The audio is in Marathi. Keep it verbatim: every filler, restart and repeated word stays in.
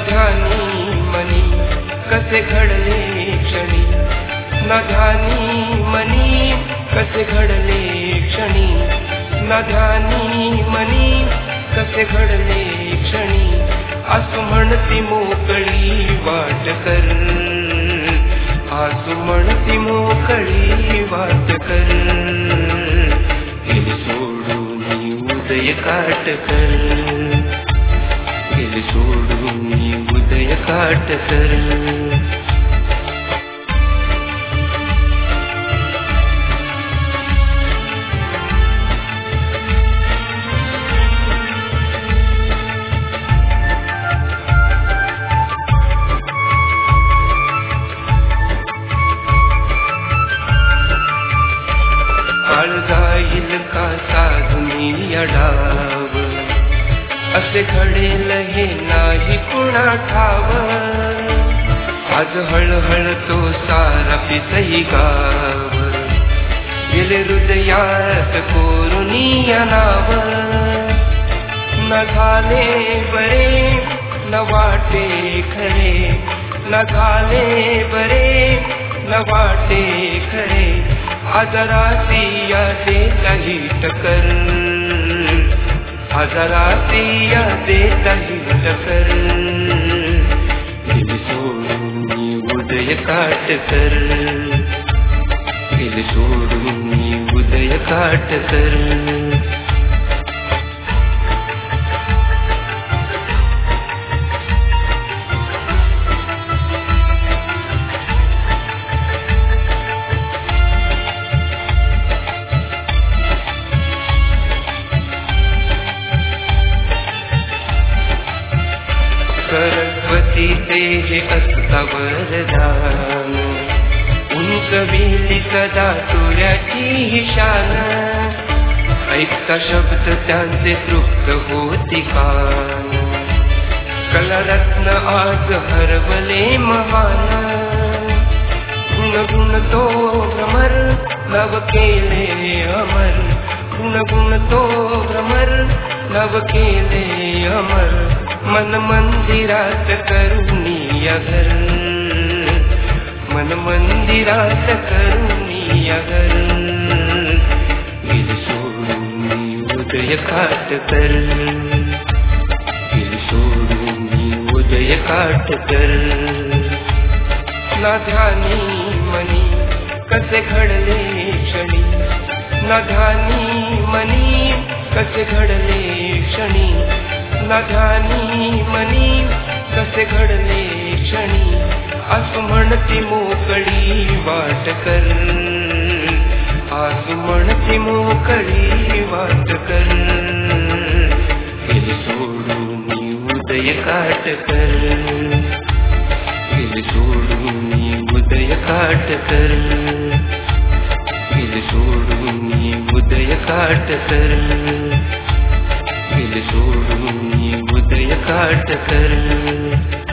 ध्यानी मनी कसे घडले क्षणी, न ध्यानी मनी कसे घडले क्षणी, न ध्यानी मनी कसे घडले क्षणी, असं म्हणती मोकळी वाट कर, असं म्हणती मोकळी वाट कर, गेली सोडून उदय काट कर, गेली सोडून उदय काट कर. काळ जाईल का साधुनी अडाव, असे घडेल हे नाही कुणा ठाव, आज हळहळ तो सारा पिसई गाव, गेले हृदयात कोरुनिया नाव, न झाले बरे न वाटे खरे, न झाले बरे न वाटे खरे, आजारासिया देता ही टकर, आजारासिया देता ही टकर, गेली सोडून उदय काट कर, गेली सोडून उदय काट कर. सरस्वती ते हे असता वरदान, उंचविली सदा तुऱ्याची शान, ऐकता शब्द त्यांचे तृप्त होती कान, कलारत्न आज हरवले महान, गुण गुण तो भ्रमर नव केले अमर, गुण गुण तो भ्रमर नव केले अमर, मन मंदिरात करुनिया घर, मन मंदिरात करुनिया घर, गेली सोडून उदय काट कर, गेली सोडून उदय काट कर. न ध्यानी मनी कसे घडले क्षणी, न ध्यानी मनी कसे घडले क्षणी, न ध्यानी मनी कसे घडले क्षणी, असं म्हणती मोकळी वाट कर, असं म्हणती मोकळी वाट कर, गेली सोडून उदय काट कर, गेली सोडून उदय काट कर, गेली सोडून उदय काट कर, गेली सोडून उदय काट कर.